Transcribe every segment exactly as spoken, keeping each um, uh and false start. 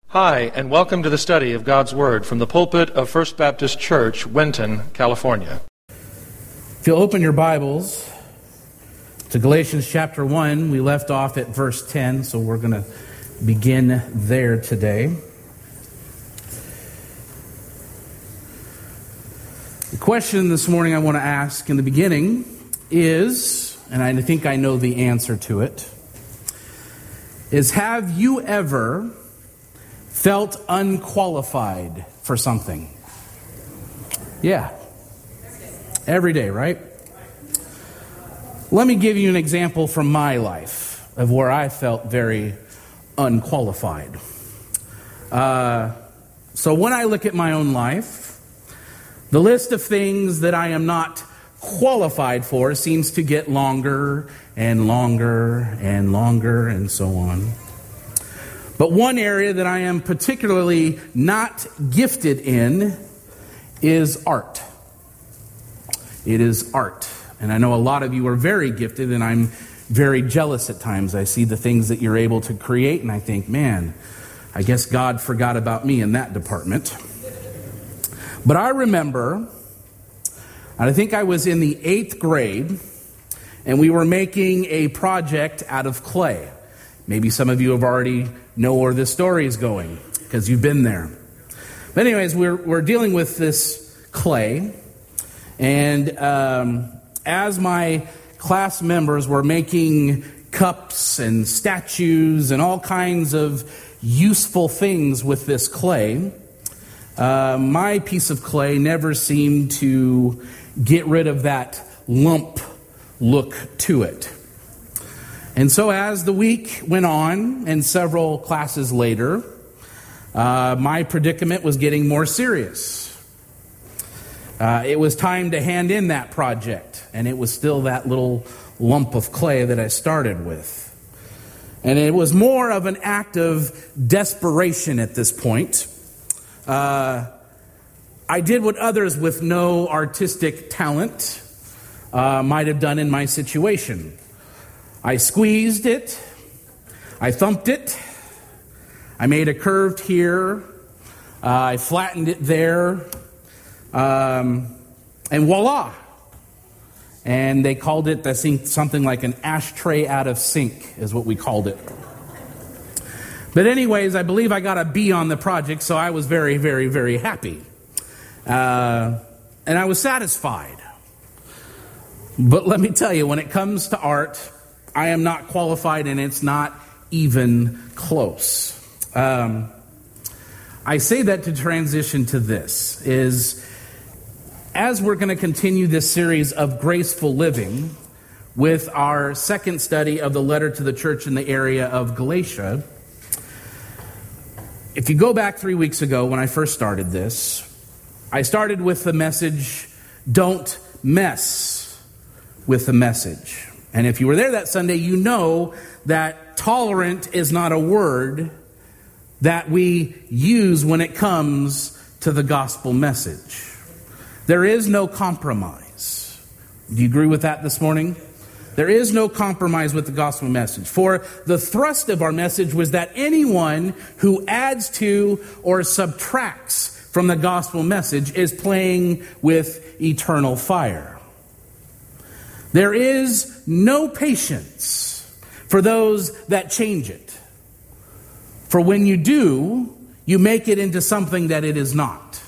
Hi, and welcome to the study of God's Word from the pulpit of First Baptist Church, Winton, California. If you'll open your Bibles to Galatians chapter one, we left off at verse ten, so we're going to begin there today. The question this morning I want to ask in the beginning is, and I think I know the answer to it, is have you ever felt unqualified for something? Yeah. Every day, right? Let me give you an example from my life of where I felt very unqualified. Uh, so when I look at my own life, the list of things that I am not qualified for seems to get longer and longer and longer and so on. But one area that I am particularly not gifted in is art. It is art. And I know a lot of you are very gifted, and I'm very jealous at times. I see the things that you're able to create, and I think, man, I guess God forgot about me in that department. But I remember, and I think I was in the eighth grade, and we were making a project out of clay. Maybe some of you have already know where this story is going because you've been there. But anyways, we're we're dealing with this clay, and um, as my class members were making cups and statues and all kinds of useful things with this clay, uh, my piece of clay never seemed to get rid of that lump look to it. And so as the week went on, and several classes later, uh, my predicament was getting more serious. Uh, it was time to hand in that project, and it was still that little lump of clay that I started with. And it was more of an act of desperation at this point. Uh, I did what others with no artistic talent uh, might have done in my situation. I squeezed it, I thumped it, I made a curve here, uh, I flattened it there, um, and voila. And they called it, I think, something like an ashtray out of sync is what we called it. But anyways, I believe I got a B on the project, so I was very, very, very happy. Uh, and I was satisfied. But let me tell you, when it comes to art, I am not qualified, and it's not even close. Um, I say that to transition to this, is as we're going to continue this series of graceful living with our second study of the letter to the church in the area of Galatia, if you go back three weeks ago when I first started this, I started with the message, don't mess with the message. And if you were there that Sunday, you know that tolerant is not a word that we use when it comes to the gospel message. There is no compromise. Do you agree with that this morning? There is no compromise with the gospel message. For the thrust of our message was that anyone who adds to or subtracts from the gospel message is playing with eternal fire. There is no patience for those that change it. For when you do, you make it into something that it is not.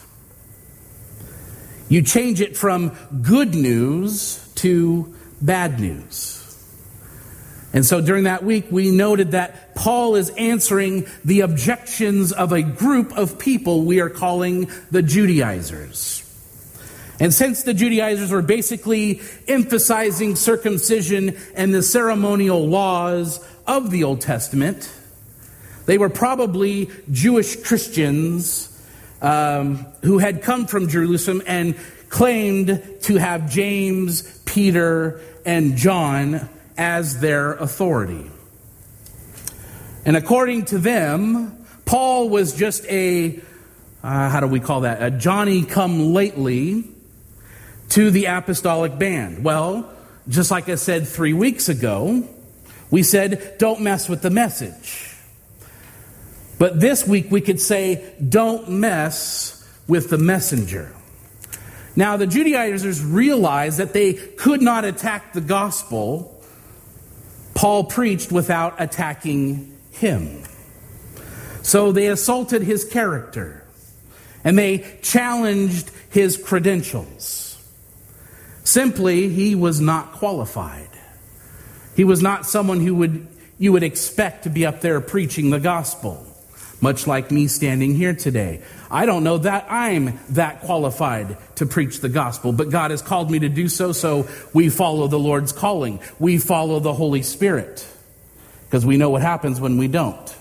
You change it from good news to bad news. And so during that week, we noted that Paul is answering the objections of a group of people we are calling the Judaizers. And since the Judaizers were basically emphasizing circumcision and the ceremonial laws of the Old Testament, they were probably Jewish Christians um, who had come from Jerusalem and claimed to have James, Peter, and John as their authority. And according to them, Paul was just a, uh, how do we call that, a Johnny-come-lately to the apostolic band. Well, just like I said three weeks ago, we said, don't mess with the message. But this week we could say, don't mess with the messenger. Now, the Judaizers realized that they could not attack the gospel Paul preached without attacking him. So they assaulted his character, and they challenged his credentials. Simply, he was not qualified. He was not someone who would you would expect to be up there preaching the gospel, much like me standing here today. I don't know that I'm that qualified to preach the gospel, but God has called me to do so, so we follow the Lord's calling. We follow the Holy Spirit, because we know what happens when we don't.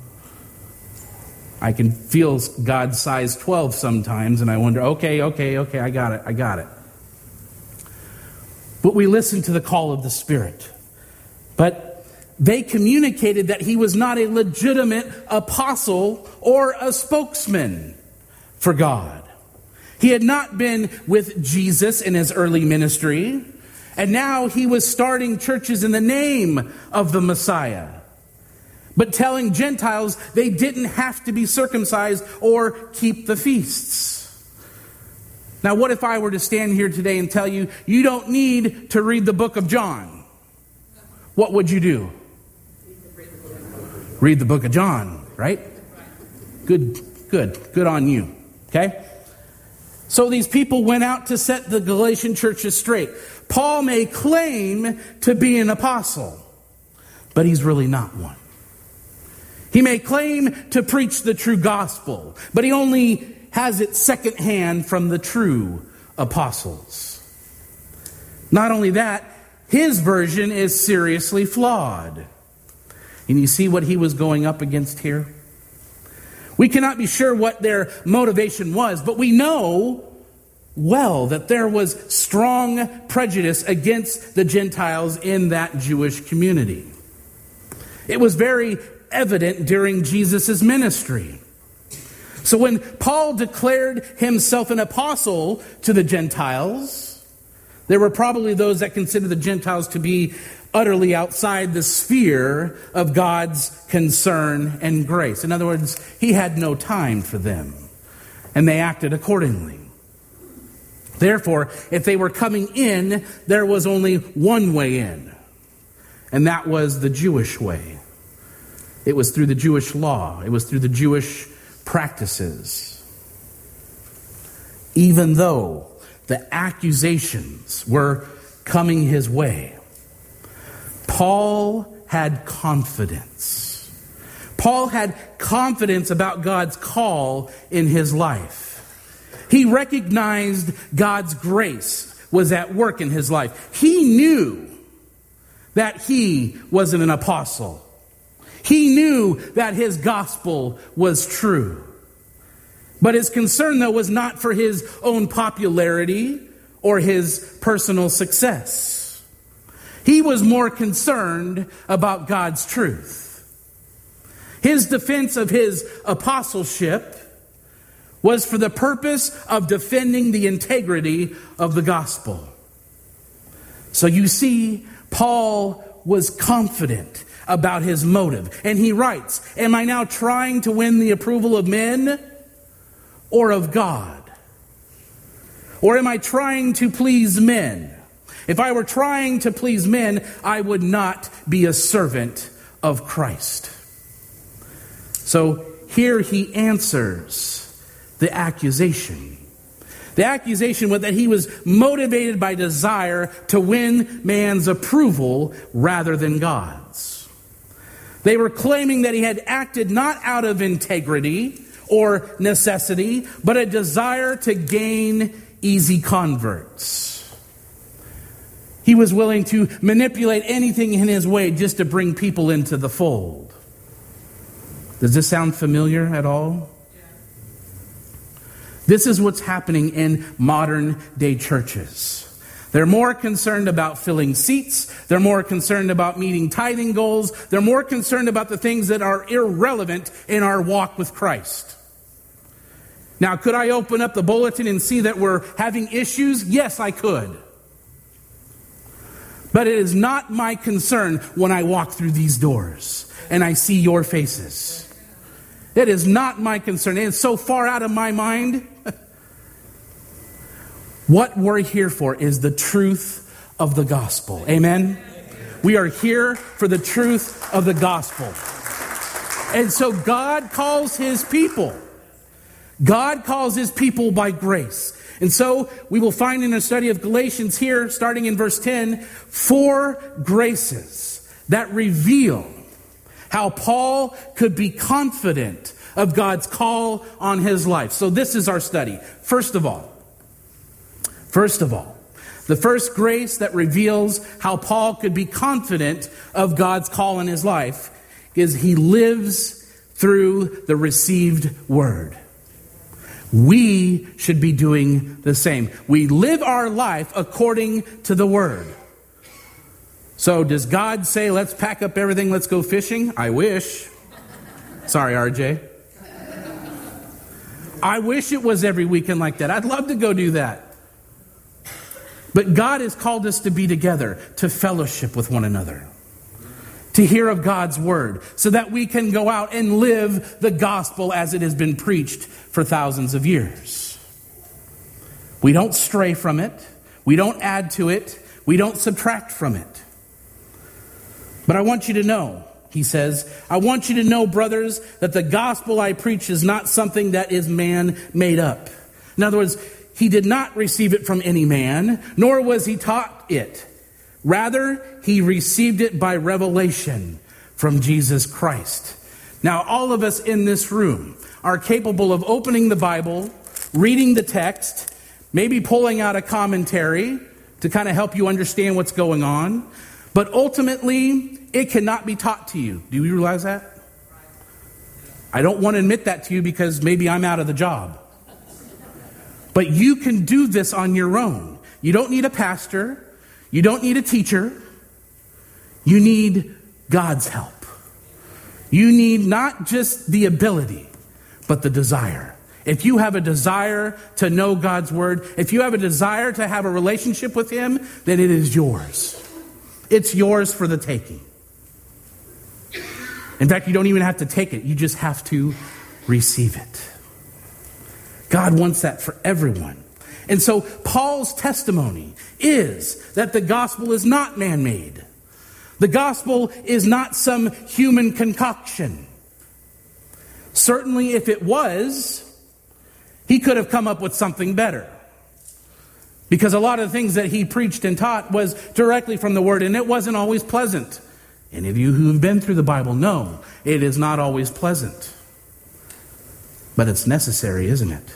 I can feel God's size twelve sometimes, and I wonder, okay, okay, okay, I got it, I got it. But we listen to the call of the Spirit. But they communicated that he was not a legitimate apostle or a spokesman for God. He had not been with Jesus in his early ministry, and now he was starting churches in the name of the Messiah, but telling Gentiles they didn't have to be circumcised or keep the feasts. Now, what if I were to stand here today and tell you, you don't need to read the book of John? What would you do? Read the book of John, right? Good, good, good on you, okay? So these people went out to set the Galatian churches straight. Paul may claim to be an apostle, but he's really not one. He may claim to preach the true gospel, but he only has it secondhand from the true apostles. Not only that, his version is seriously flawed. And you see what he was going up against here? We cannot be sure what their motivation was, but we know well that there was strong prejudice against the Gentiles in that Jewish community. It was very evident during Jesus' ministry. So when Paul declared himself an apostle to the Gentiles, there were probably those that considered the Gentiles to be utterly outside the sphere of God's concern and grace. In other words, he had no time for them, and they acted accordingly. Therefore, if they were coming in, there was only one way in, and that was the Jewish way. It was through the Jewish law. It was through the Jewish practices. Even though the accusations were coming his way, Paul had confidence. Paul had confidence about God's call in his life. He recognized God's grace was at work in his life. He knew that he wasn't an apostle. He knew that his gospel was true. But his concern, though, was not for his own popularity or his personal success. He was more concerned about God's truth. His defense of his apostleship was for the purpose of defending the integrity of the gospel. So you see, Paul was confident about his motive. And he writes, am I now trying to win the approval of men or of God? Or am I trying to please men? If I were trying to please men, I would not be a servant of Christ. So here he answers the accusation. The accusation was that he was motivated by desire to win man's approval rather than God's. They were claiming that he had acted not out of integrity or necessity, but a desire to gain easy converts. He was willing to manipulate anything in his way just to bring people into the fold. Does this sound familiar at all? Yeah. This is what's happening in modern day churches. They're more concerned about filling seats. They're more concerned about meeting tithing goals. They're more concerned about the things that are irrelevant in our walk with Christ. Now, could I open up the bulletin and see that we're having issues? Yes, I could. But it is not my concern when I walk through these doors and I see your faces. It is not my concern. It is so far out of my mind. What we're here for is the truth of the gospel. Amen? We are here for the truth of the gospel. And so God calls his people. God calls his people by grace. And so we will find in a study of Galatians here, starting in verse ten, four graces that reveal how Paul could be confident of God's call on his life. So this is our study. First of all, first of all, the first grace that reveals how Paul could be confident of God's call in his life is he lives through the received word. We should be doing the same. We live our life according to the word. So does God say, let's pack up everything, let's go fishing? I wish. Sorry, R J. I wish it was every weekend like that. I'd love to go do that. But God has called us to be together, to fellowship with one another, to hear of God's word, so that we can go out and live the gospel as it has been preached for thousands of years. We don't stray from it. We don't add to it. We don't subtract from it. But I want you to know, he says, I want you to know, brothers, that the gospel I preach is not something that is man-made up. In other words, he did not receive it from any man, nor was he taught it. Rather, he received it by revelation from Jesus Christ. Now, all of us in this room are capable of opening the Bible, reading the text, maybe pulling out a commentary to kind of help you understand what's going on. But ultimately, it cannot be taught to you. Do you realize that? I don't want to admit that to you because maybe I'm out of the job. But you can do this on your own. You don't need a pastor. You don't need a teacher. You need God's help. You need not just the ability, but the desire. If you have a desire to know God's word, if you have a desire to have a relationship with him, then it is yours. It's yours for the taking. In fact, you don't even have to take it. You just have to receive it. God wants that for everyone. And so Paul's testimony is that the gospel is not man-made. The gospel is not some human concoction. Certainly if it was, he could have come up with something better. Because a lot of the things that he preached and taught was directly from the word, and it wasn't always pleasant. Any of you who have been through the Bible know it is not always pleasant. But it's necessary, isn't it?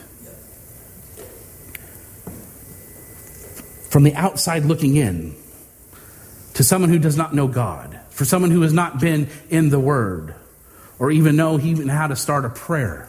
From the outside looking in, to someone who does not know God, for someone who has not been in the Word, or even know even how to start a prayer,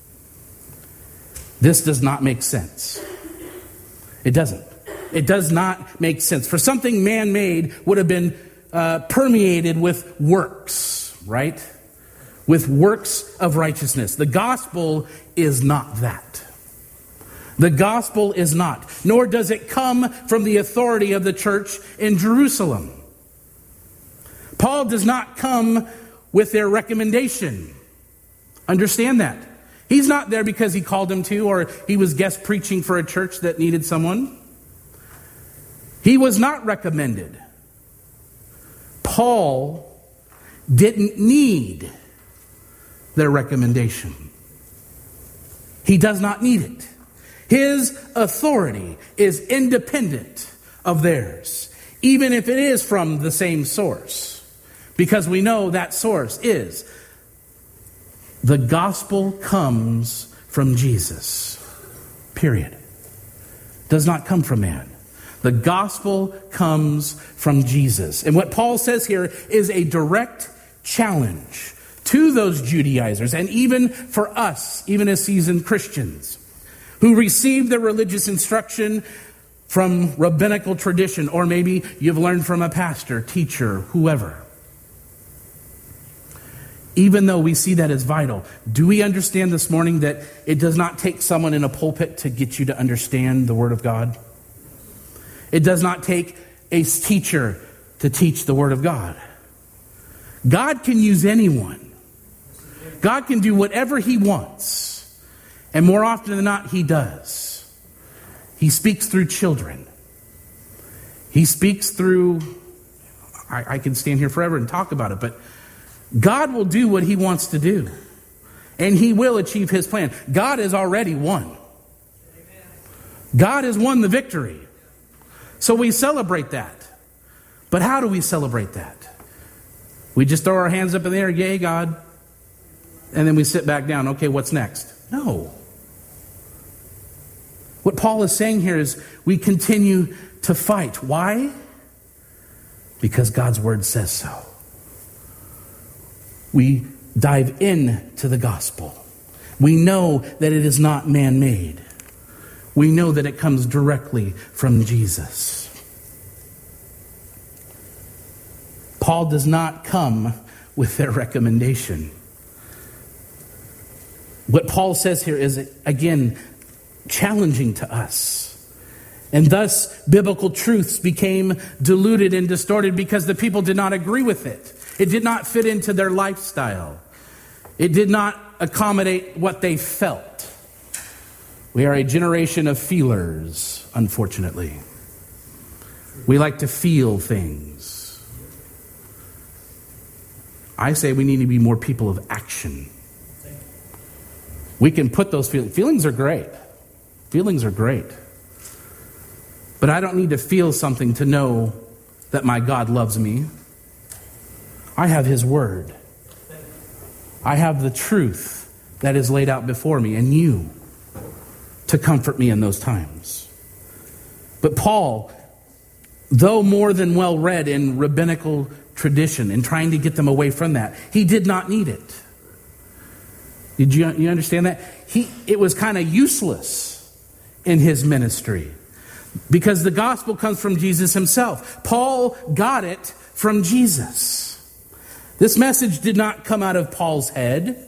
this does not make sense. It doesn't. It does not make sense. For something man-made would have been uh, permeated with works, right? With works of righteousness. The gospel is not that. The gospel is not, nor does it come from the authority of the church in Jerusalem. Paul does not come with their recommendation. Understand that. He's not there because he called him to, or he was guest preaching for a church that needed someone. He was not recommended. Paul didn't need their recommendation. He does not need it. His authority is independent of theirs, even if it is from the same source, because we know that source is the gospel comes from Jesus, period. Does not come from man. The gospel comes from Jesus. And what Paul says here is a direct challenge to those Judaizers, and even for us, even as seasoned Christians, who received their religious instruction from rabbinical tradition, or maybe you've learned from a pastor, teacher, whoever. Even though we see that as vital, do we understand this morning that it does not take someone in a pulpit to get you to understand the Word of God? It does not take a teacher to teach the Word of God. God can use anyone. God can do whatever he wants. And more often than not, he does. He speaks through children. He speaks through, I, I can stand here forever and talk about it, but God will do what he wants to do. And he will achieve his plan. God has already won. God has won the victory. So we celebrate that. But how do we celebrate that? We just throw our hands up in the air, yay, God. And then we sit back down. Okay, what's next? No. What Paul is saying here is we continue to fight. Why? Because God's word says so. We dive into the gospel. We know that it is not man-made. We know that it comes directly from Jesus. Paul does not come with their recommendation. What Paul says here is, again, challenging to us. And thus, biblical truths became diluted and distorted because the people did not agree with it. It did not fit into their lifestyle. It did not accommodate what they felt. We are a generation of feelers, unfortunately. We like to feel things. I say we need to be more people of action. We can put those feelings. Feelings are great. Feelings are great. But I don't need to feel something to know that my God loves me. I have his word. I have the truth that is laid out before me and you to comfort me in those times. But Paul, though more than well read in rabbinical tradition and trying to get them away from that, he did not need it. Did you, you understand that? He, it was kind of useless in his ministry because the gospel comes from Jesus himself. Paul got it from Jesus. This message did not come out of Paul's head.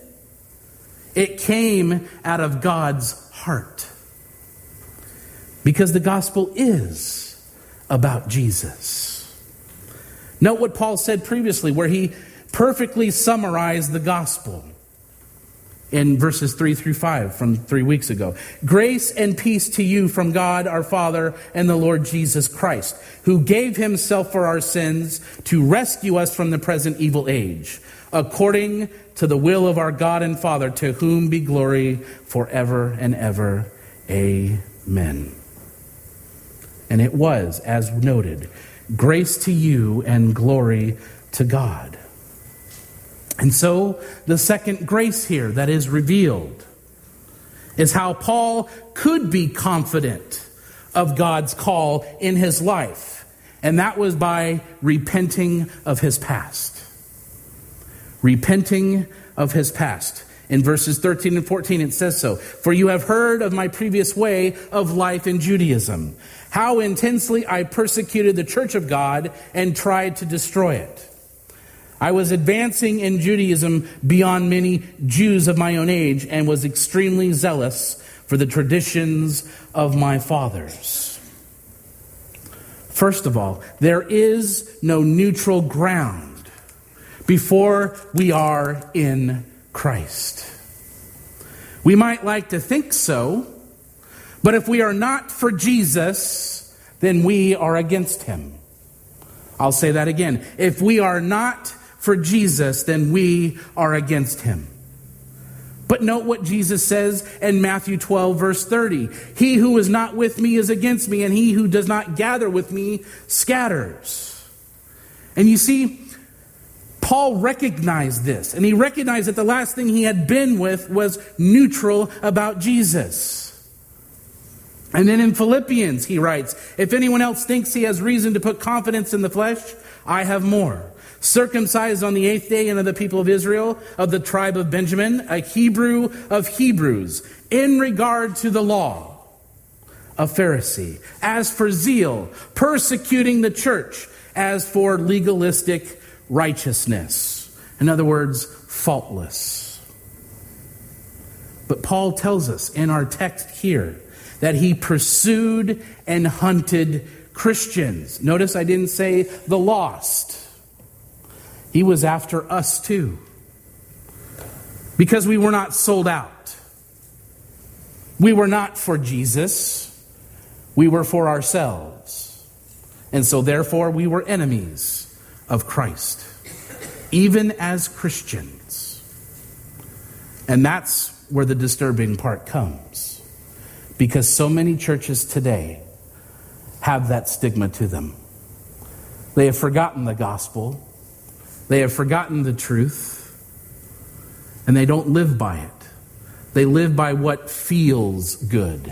It came out of God's heart. Because the gospel is about Jesus. Note what Paul said previously, where he perfectly summarized the gospel in verses three through five from three weeks ago. Grace and peace to you from God our Father and the Lord Jesus Christ, who gave himself for our sins to rescue us from the present evil age, according to the will of our God and Father, to whom be glory forever and ever. Amen. And it was, as noted, grace to you and glory to God. And so, the second grace here that is revealed is how Paul could be confident of God's call in his life. And that was by repenting of his past. Repenting of his past. In verses thirteen and fourteen it says so. For you have heard of my previous way of life in Judaism, how intensely I persecuted the church of God and tried to destroy it. I was advancing in Judaism beyond many Jews of my own age and was extremely zealous for the traditions of my fathers. First of all, there is no neutral ground before we are in Christ. We might like to think so, but if we are not for Jesus, then we are against him. I'll say that again. If we are not for Jesus, then we are against him. But note what Jesus says in Matthew twelve, verse thirty. He who is not with me is against me, and he who does not gather with me scatters. And you see, Paul recognized this, and he recognized that the last thing he had been with was neutral about Jesus. And then in Philippians, he writes, if anyone else thinks he has reason to put confidence in the flesh, I have more. Circumcised on the eighth day and of the people of Israel, of the tribe of Benjamin, a Hebrew of Hebrews, in regard to the law, a Pharisee. As for zeal, persecuting the church. As for legalistic righteousness. In other words, faultless. But Paul tells us in our text here that he pursued and hunted Christians. Notice I didn't say the lost. He was after us too. Because we were not sold out. We were not for Jesus. We were for ourselves. And so therefore we were enemies of Christ, even as Christians. And that's where the disturbing part comes. Because so many churches today have that stigma to them. They have forgotten the gospel. They have forgotten the truth. And they don't live by it. They live by what feels good.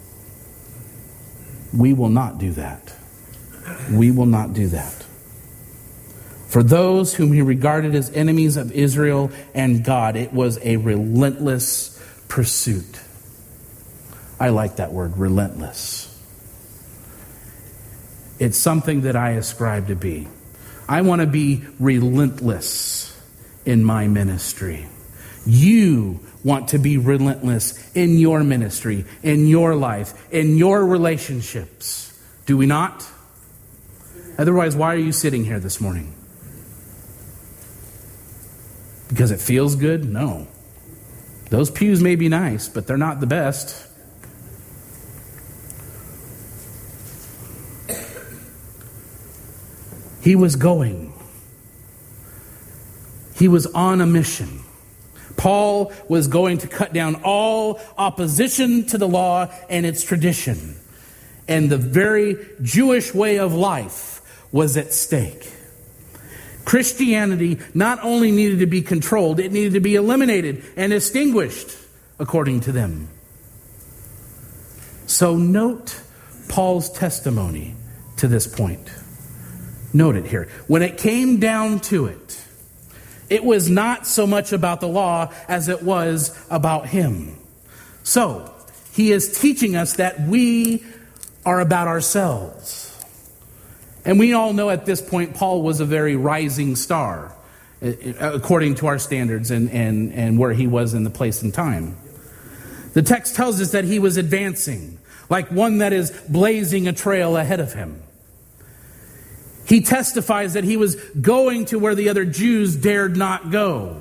We will not do that. We will not do that. For those whom he regarded as enemies of Israel and God, it was a relentless pursuit. I like that word, relentless. It's something that I ascribe to be. I want to be relentless in my ministry. You want to be relentless in your ministry, in your life, in your relationships. Do we not? Otherwise, why are you sitting here this morning? Because it feels good? No. Those pews may be nice, but they're not the best. He was going. He was on a mission. Paul was going to cut down all opposition to the law and its tradition. And the very Jewish way of life was at stake. Christianity not only needed to be controlled, it needed to be eliminated and extinguished, according to them. So note Paul's testimony to this point. Note it here. When it came down to it, it was not so much about the law as it was about him. So, he is teaching us that we are about ourselves. And we all know at this point Paul was a very rising star, according to our standards and, and, and where he was in the place and time. The text tells us that he was advancing, like one that is blazing a trail ahead of him. He testifies that he was going to where the other Jews dared not go.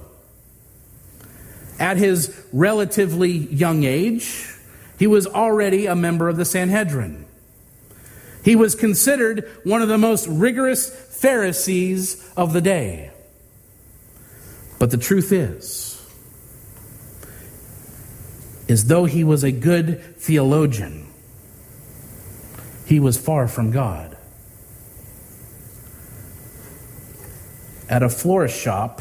At his relatively young age, he was already a member of the Sanhedrin. He was considered one of the most rigorous Pharisees of the day. But the truth is, is though he was a good theologian, he was far from God. At a florist shop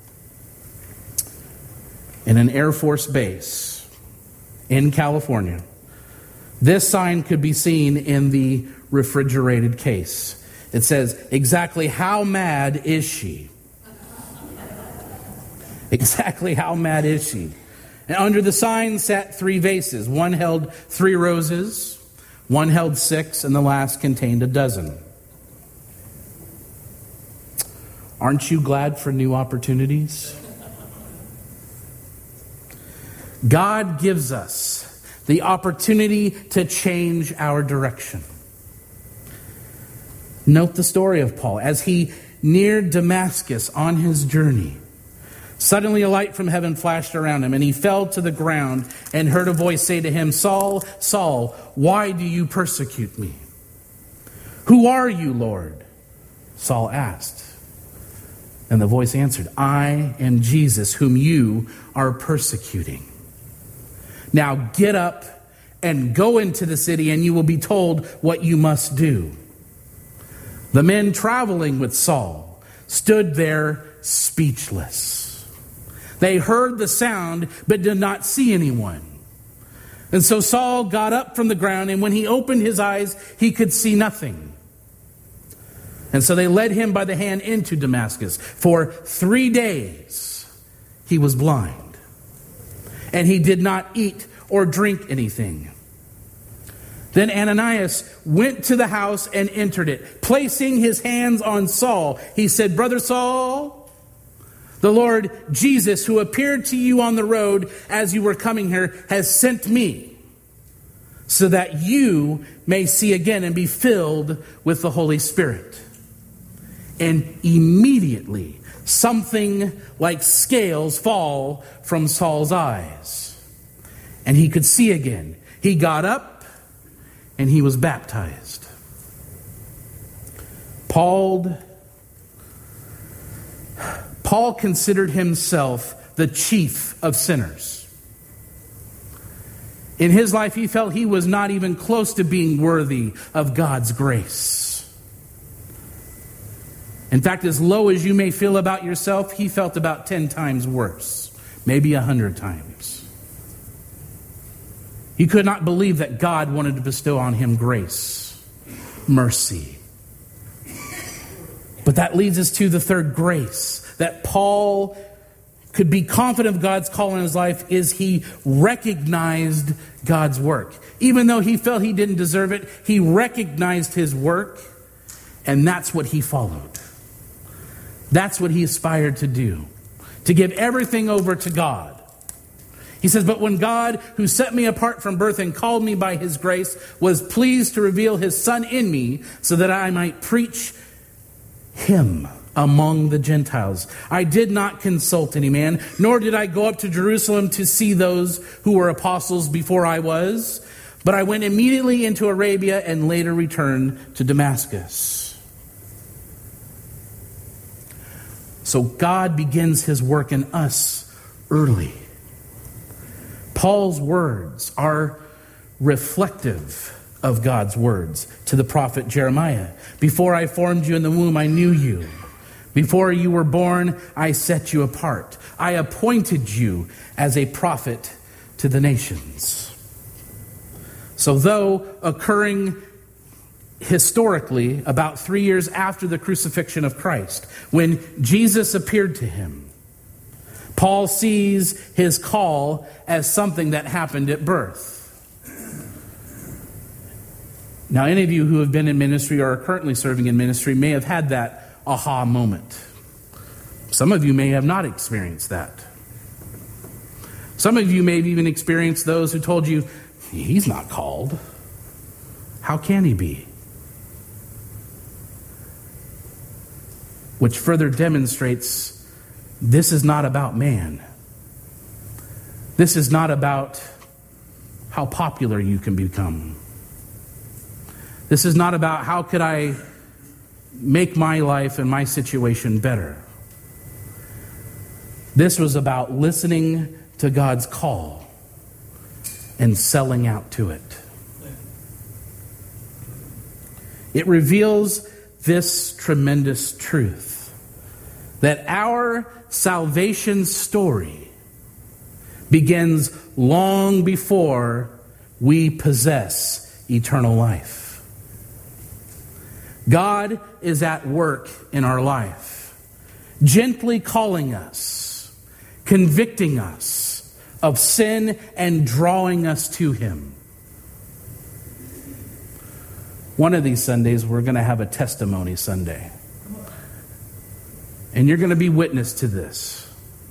in an Air Force base in California, this sign could be seen in the refrigerated case. It says, "Exactly how mad is she?" Exactly how mad is she? And under the sign sat three vases. One held three roses, one held six, and the last contained a dozen. Aren't you glad for new opportunities? God gives us the opportunity to change our direction. Note the story of Paul. As he neared Damascus on his journey, suddenly a light from heaven flashed around him, and he fell to the ground and heard a voice say to him, "Saul, Saul, why do you persecute me?" "Who are you, Lord?" Saul asked. And the voice answered, "I am Jesus, whom you are persecuting. Now get up and go into the city, and you will be told what you must do." The men traveling with Saul stood there speechless. They heard the sound, but did not see anyone. And so Saul got up from the ground, and when he opened his eyes, he could see nothing. And so they led him by the hand into Damascus. For three days he was blind, and he did not eat or drink anything. Then Ananias went to the house and entered it. Placing his hands on Saul, he said, "Brother Saul, the Lord Jesus, who appeared to you on the road as you were coming here, has sent me so that you may see again and be filled with the Holy Spirit." And immediately Something like scales fall from Saul's eyes, and he could see again. He got up, and he was baptized. Paul, Paul considered himself the chief of sinners. In his life, he felt he was not even close to being worthy of God's grace. In fact, as low as you may feel about yourself, he felt about ten times worse, maybe a hundred times. He could not believe that God wanted to bestow on him grace, mercy. But that leads us to the third grace, that Paul could be confident of God's call in his life, is he recognized God's work. Even though he felt he didn't deserve it, he recognized his work, and that's what he followed. That's what he aspired to do, to give everything over to God. He says, but when God, who set me apart from birth and called me by his grace, was pleased to reveal his Son in me so that I might preach him among the Gentiles, I did not consult any man, nor did I go up to Jerusalem to see those who were apostles before I was, but I went immediately into Arabia and later returned to Damascus. So God begins his work in us early. Paul's words are reflective of God's words to the prophet Jeremiah. Before I formed you in the womb, I knew you. Before you were born, I set you apart. I appointed you as a prophet to the nations. So though occurring historically about three years after the crucifixion of Christ, when Jesus appeared to him, Paul sees his call as something that happened at birth. Now, any of you who have been in ministry or are currently serving in ministry may have had that aha moment. Some of you may have not experienced that. Some of you may have even experienced those who told you, he's not called. How can he be? Which further demonstrates this is not about man. This is not about how popular you can become. This is not about how could I make my life and my situation better. This was about listening to God's call and selling out to it. It reveals this tremendous truth that our salvation story begins long before we possess eternal life. God is at work in our life, gently calling us, convicting us of sin and drawing us to him. One of these Sundays, we're going to have a testimony Sunday. And you're going to be witness to this.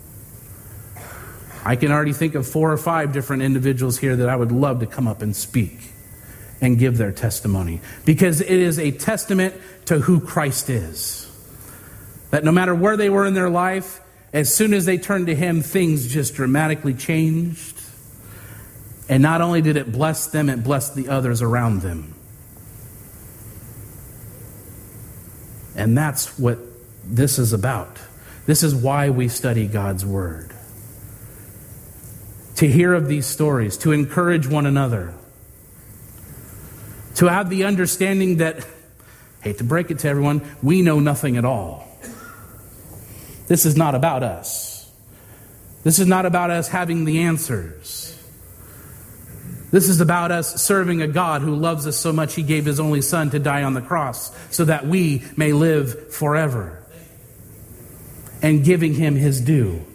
I can already think of four or five different individuals here that I would love to come up and speak and give their testimony. Because it is a testament to who Christ is. That no matter where they were in their life, as soon as they turned to him, things just dramatically changed. And not only did it bless them, it blessed the others around them. And that's what this is about. This is why we study God's Word. To hear of these stories, to encourage one another. To have the understanding that, hate to break it to everyone, we know nothing at all. This is not about us. This is not about us having the answers. This is about us serving a God who loves us so much he gave his only Son to die on the cross so that we may live forever. And giving him his due.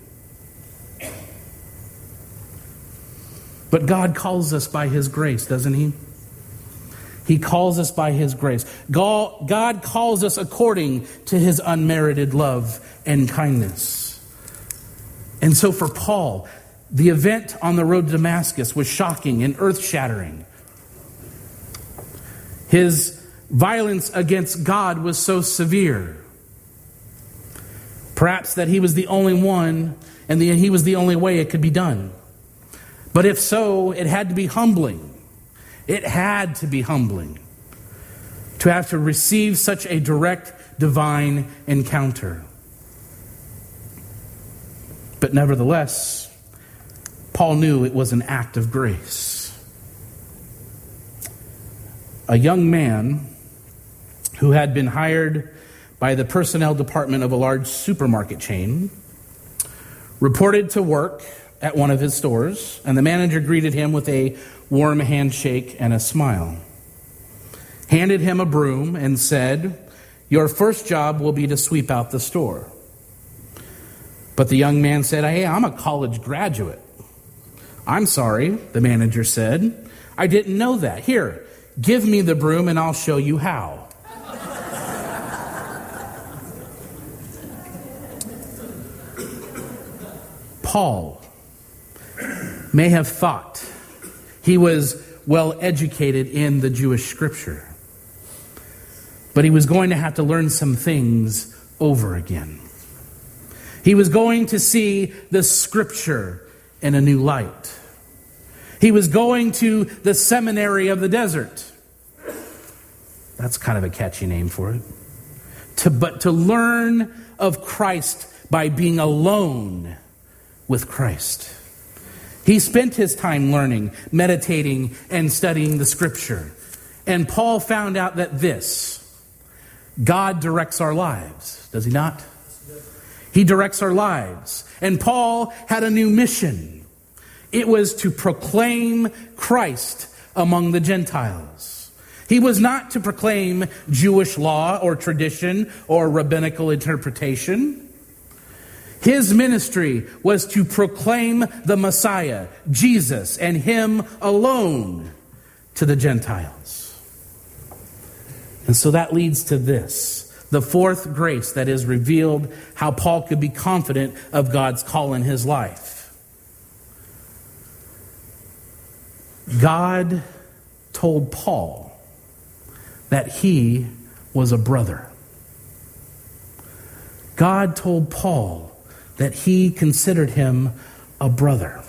But God calls us by his grace, doesn't he? He calls us by his grace. God calls us according to his unmerited love and kindness. And so for Paul, the event on the road to Damascus was shocking and earth-shattering. His violence against God was so severe. Perhaps that he was the only one and the, he was the only way it could be done. But if so, it had to be humbling. It had to be humbling to have to receive such a direct divine encounter. But nevertheless, Paul knew it was an act of grace. A young man who had been hired by the personnel department of a large supermarket chain reported to work at one of his stores, and the manager greeted him with a warm handshake and a smile, handed him a broom, and said, "Your first job will be to sweep out the store." But the young man said, "Hey, I'm a college graduate." "I'm sorry," the manager said. "I didn't know that. Here, give me the broom and I'll show you how." Paul may have thought he was well educated in the Jewish scripture, but he was going to have to learn some things over again. He was going to see the scripture in a new light. He was going to the seminary of the desert. That's kind of a catchy name for it. To, but to learn of Christ by being alone with Christ. He spent his time learning, meditating, and studying the scripture. And Paul found out that this, God directs our lives, does he not? He directs our lives. And Paul had a new mission. It was to proclaim Christ among the Gentiles. He was not to proclaim Jewish law or tradition or rabbinical interpretation. His ministry was to proclaim the Messiah, Jesus, and him alone to the Gentiles. And so that leads to this, the fourth grace that is revealed, how Paul could be confident of God's call in his life. God told Paul that he was a brother. God told Paul that he considered him a brother.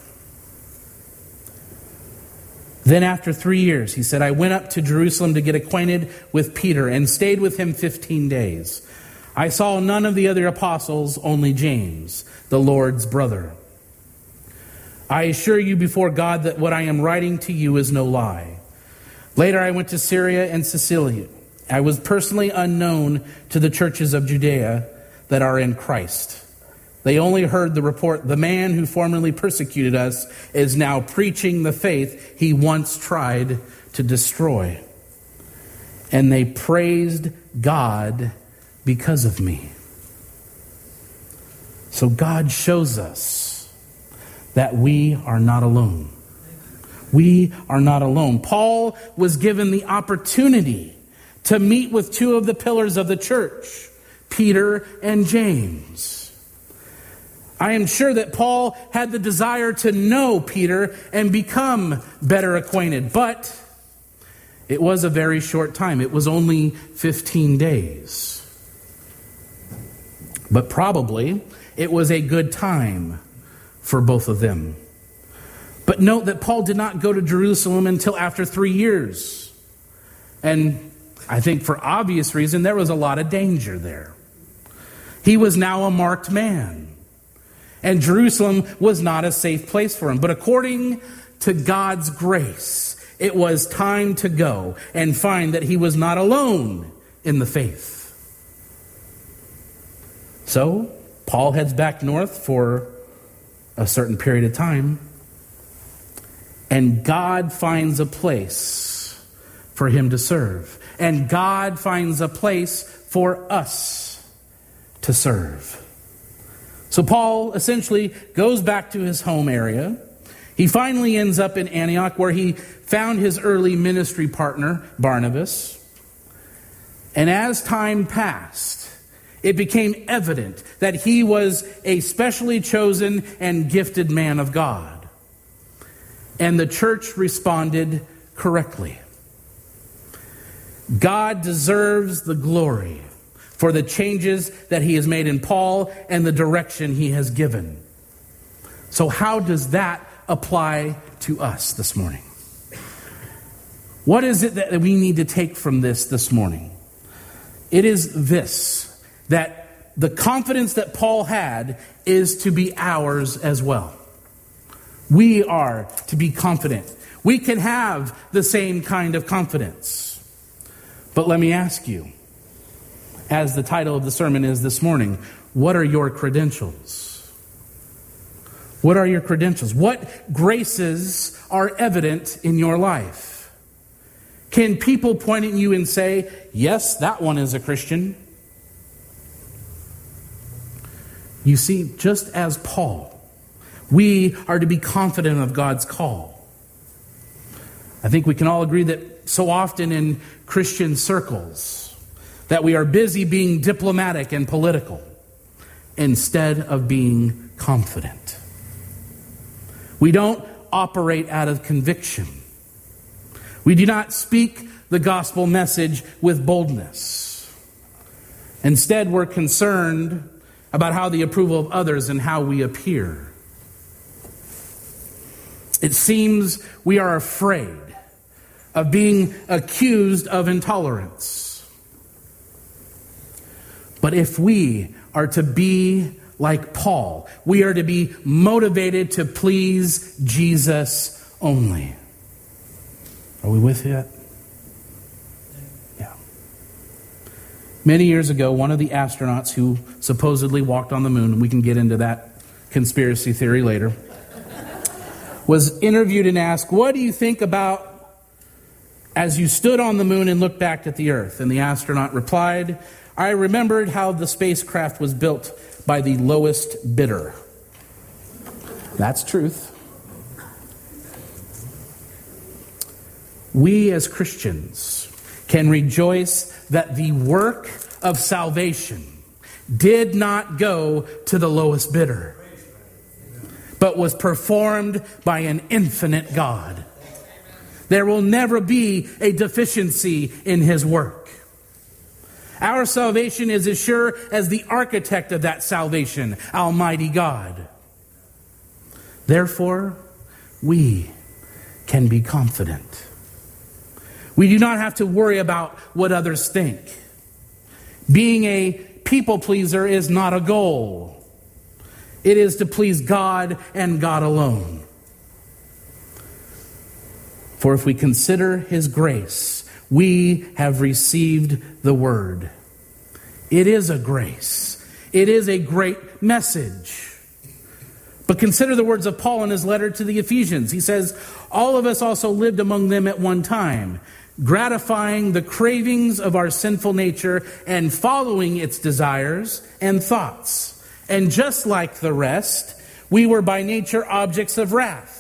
Then after three years, he said, "I went up to Jerusalem to get acquainted with Peter and stayed with him fifteen days. I saw none of the other apostles, only James, the Lord's brother. I assure you before God that what I am writing to you is no lie. Later I went to Syria and Cilicia. I was personally unknown to the churches of Judea that are in Christ. They only heard the report, the man who formerly persecuted us is now preaching the faith he once tried to destroy. And they praised God because of me." So God shows us that we are not alone. We are not alone. Paul was given the opportunity to meet with two of the pillars of the church, Peter and James. I am sure that Paul had the desire to know Peter and become better acquainted, but it was a very short time. It was only fifteen days. But probably it was a good time for both of them. But note that Paul did not go to Jerusalem until after three years. And I think for obvious reason, there was a lot of danger there. He was now a marked man. And Jerusalem was not a safe place for him. But according to God's grace, it was time to go and find that he was not alone in the faith. So, Paul heads back north for a certain period of time. And God finds a place for him to serve. And God finds a place for us to serve. So Paul essentially goes back to his home area. He finally ends up in Antioch, where he found his early ministry partner, Barnabas. And as time passed, it became evident that he was a specially chosen and gifted man of God. And the church responded correctly. God deserves the glory for the changes that he has made in Paul and the direction he has given. So how does that apply to us this morning? What is it that we need to take from this this morning? It is this, that the confidence that Paul had is to be ours as well. We are to be confident. We can have the same kind of confidence. But let me ask you, as the title of the sermon is this morning, what are your credentials? What are your credentials? What graces are evident in your life? Can people point at you and say, yes, that one is a Christian? You see, just as Paul, we are to be confident of God's call. I think we can all agree that so often in Christian circles that we are busy being diplomatic and political instead of being confident. We don't operate out of conviction. We do not speak the gospel message with boldness. Instead, we're concerned about how the approval of others and how we appear. It seems we are afraid of being accused of intolerance. But if we are to be like Paul, we are to be motivated to please Jesus only. Are we with yet? Yeah. Many years ago, one of the astronauts who supposedly walked on the moon, and we can get into that conspiracy theory later, was interviewed and asked, what do you think about as you stood on the moon and looked back at the earth? And the astronaut replied, I remembered how the spacecraft was built by the lowest bidder. That's truth. We as Christians can rejoice that the work of salvation did not go to the lowest bidder, but was performed by an infinite God. There will never be a deficiency in his work. Our salvation is as sure as the architect of that salvation, Almighty God. Therefore, we can be confident. We do not have to worry about what others think. Being a people pleaser is not a goal. It is to please God and God alone. For if we consider his grace, we have received the word. It is a grace. It is a great message. But consider the words of Paul in his letter to the Ephesians. He says, all of us also lived among them at one time, gratifying the cravings of our sinful nature and following its desires and thoughts. And just like the rest, we were by nature objects of wrath.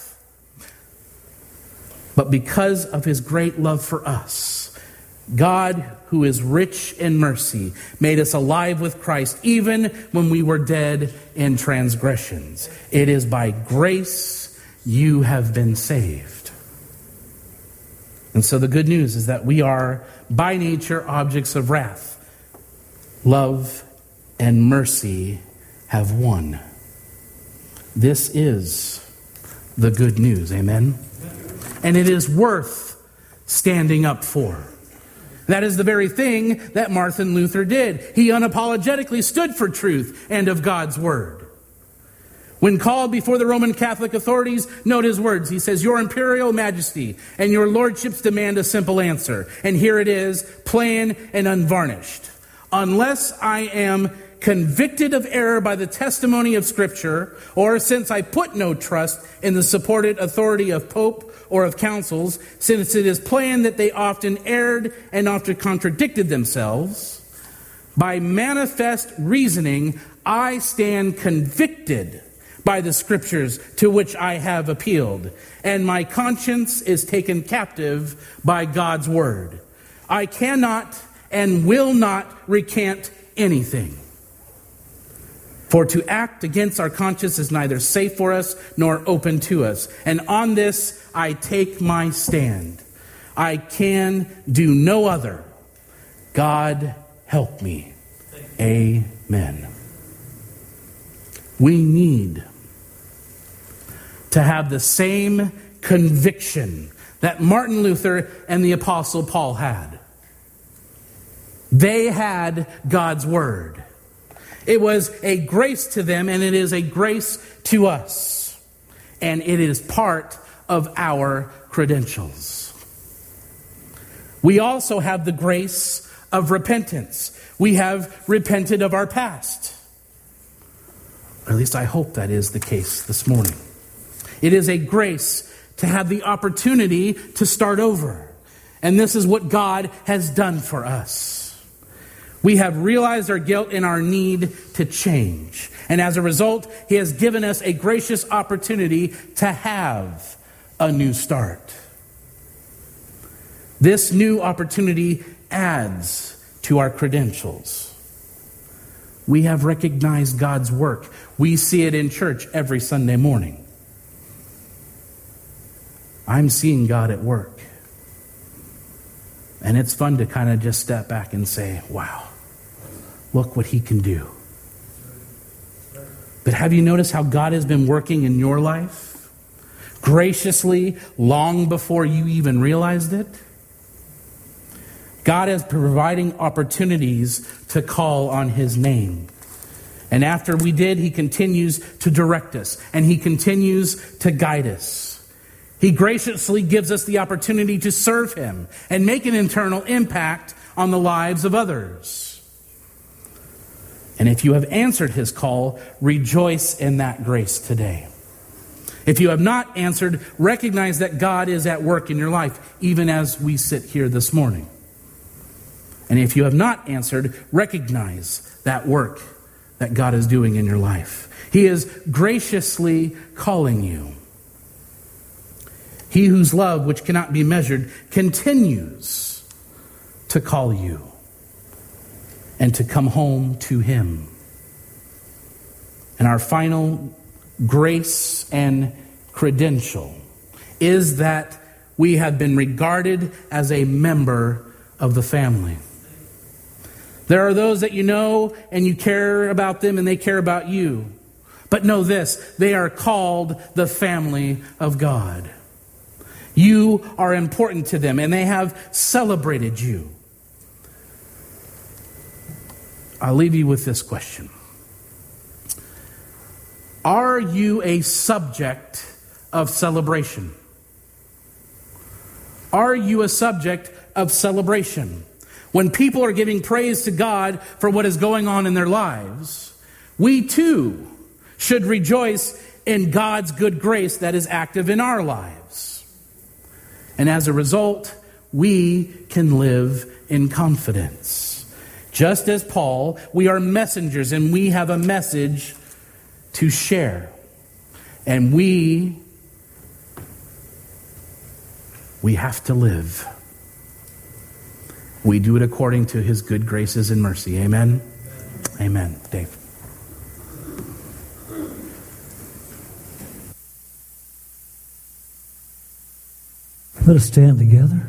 But because of his great love for us, God, who is rich in mercy, made us alive with Christ even when we were dead in transgressions. It is by grace you have been saved. And so the good news is that we are by nature objects of wrath. Love and mercy have won. This is the good news. Amen? And it is worth standing up for. That is the very thing that Martin Luther did. He unapologetically stood for truth and of God's word. When called before the Roman Catholic authorities, note his words. He says, Your Imperial Majesty and your lordships demand a simple answer. And here it is, plain and unvarnished. Unless I am convicted of error by the testimony of Scripture, or since I put no trust in the supported authority of Pope or of councils, since it is plain that they often erred and often contradicted themselves, by manifest reasoning, I stand convicted by the Scriptures to which I have appealed, and my conscience is taken captive by God's word. I cannot and will not recant anything. For to act against our conscience is neither safe for us nor open to us. And on this I take my stand. I can do no other. God help me. Amen. We need to have the same conviction that Martin Luther and the Apostle Paul had. They had God's word. It was a grace to them, and it is a grace to us. And it is part of our credentials. We also have the grace of repentance. We have repented of our past. Or at least I hope that is the case this morning. It is a grace to have the opportunity to start over. And this is what God has done for us. We have realized our guilt and our need to change. And as a result, He has given us a gracious opportunity to have a new start. This new opportunity adds to our credentials. We have recognized God's work. We see it in church every Sunday morning. I'm seeing God at work. And it's fun to kind of just step back and say, wow, look what He can do. But have you noticed how God has been working in your life? Graciously, long before you even realized it? God is providing opportunities to call on His name. And after we did, He continues to direct us. And He continues to guide us. He graciously gives us the opportunity to serve Him and make an eternal impact on the lives of others. And if you have answered His call, rejoice in that grace today. If you have not answered, recognize that God is at work in your life, even as we sit here this morning. And if you have not answered, recognize that work that God is doing in your life. He is graciously calling you. He whose love, which cannot be measured, continues to call you and to come home to Him. And our final grace and credential is that we have been regarded as a member of the family. There are those that you know and you care about them and they care about you. But know this, they are called the family of God. You are important to them and they have celebrated you. I'll leave you with this question. Are you a subject of celebration? Are you a subject of celebration? When people are giving praise to God for what is going on in their lives, we too should rejoice in God's good grace that is active in our lives. And as a result, we can live in confidence. Just as Paul, we are messengers and we have a message to share. And we, we have to live. We do it according to His good graces and mercy. Amen? Amen. Dave. Let us stand together.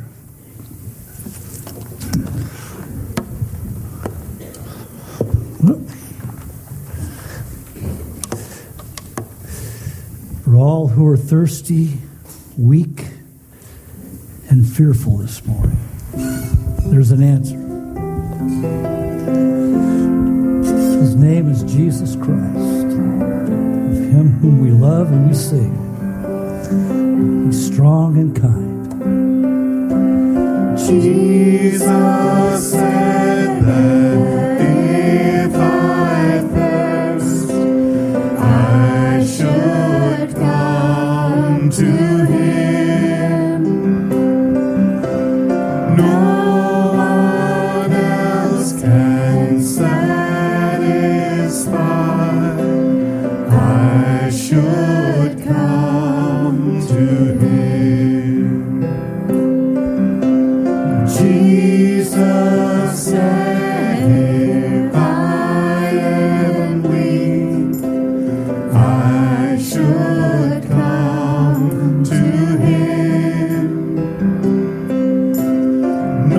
For all who are thirsty, weak, and fearful this morning, there's an answer. His name is Jesus Christ. Of Him whom we love and we sing. He's strong and kind. Jesus said that if I thirst, I should come to Him. No one else can satisfy. I should come to Him. Jesus said, if I am weak, I should come to Him.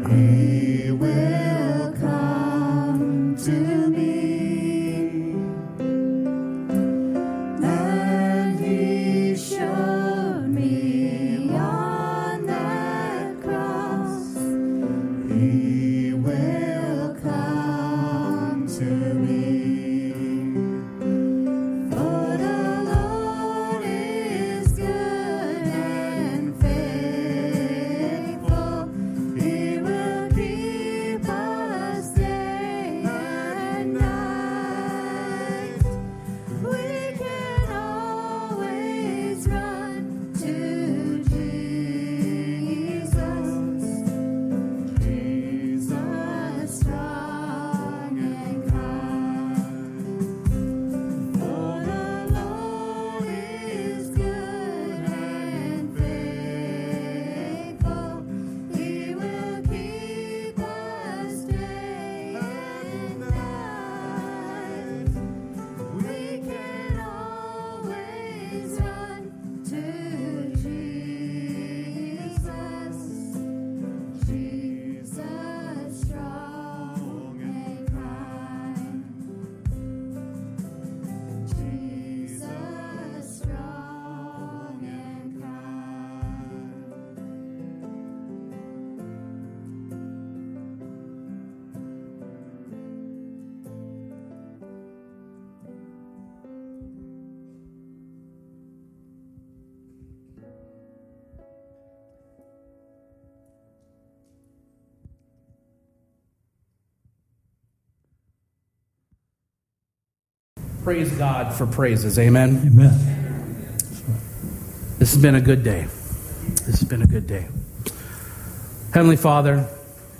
He will come to me, and He showed me on that cross. He will come to me. For the Lord is good and faithful. He will keep us day and night. We can always run to Jesus. Jesus, strong and kind. For the Lord is good and faithful. He will keep us day and night. We can always run to Jesus. Jesus, strong and kind. Jesus, strong and kind. Praise God for praises. Amen. Amen. This has been a good day. This has been a good day. Heavenly Father,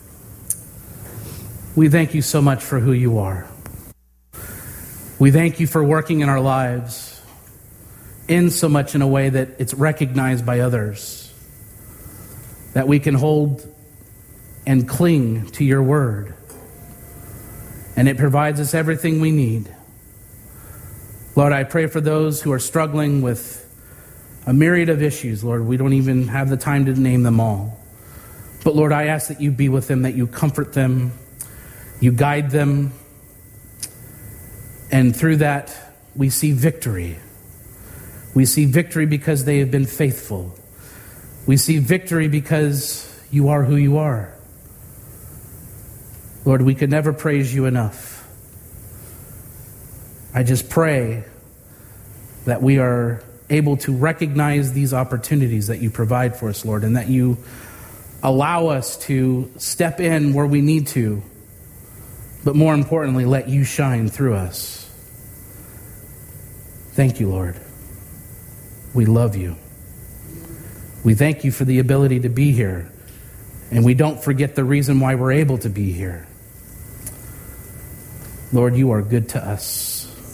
we thank you so much for who you are. We thank you for working in our lives in so much in a way that it's recognized by others, that we can hold and cling to your word, and it provides us everything we need. Lord, I pray for those who are struggling with a myriad of issues. Lord, we don't even have the time to name them all. But Lord, I ask that you be with them, that you comfort them, you guide them, and through that we see victory. We see victory because they have been faithful. We see victory because you are who you are. Lord, we could never praise you enough. I just pray that we are able to recognize these opportunities that you provide for us, Lord, and that you allow us to step in where we need to, but more importantly, let you shine through us. Thank you, Lord. We love you. We thank you for the ability to be here, and we don't forget the reason why we're able to be here. Lord, you are good to us.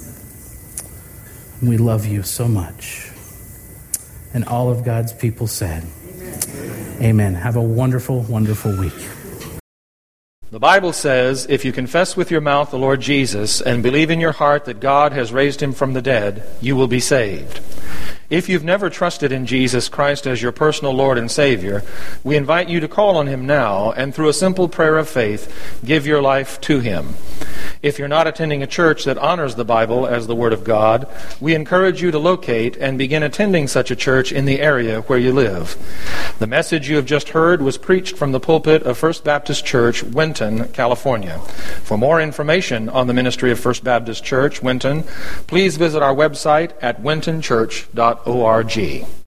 We love you so much. And all of God's people said, Amen. Amen. Have a wonderful, wonderful week. The Bible says, if you confess with your mouth the Lord Jesus and believe in your heart that God has raised him from the dead, you will be saved. If you've never trusted in Jesus Christ as your personal Lord and Savior, we invite you to call on him now and through a simple prayer of faith, give your life to him. If you're not attending a church that honors the Bible as the Word of God, we encourage you to locate and begin attending such a church in the area where you live. The message you have just heard was preached from the pulpit of First Baptist Church, Winton, California. For more information on the ministry of First Baptist Church, Winton, please visit our website at winton church dot org.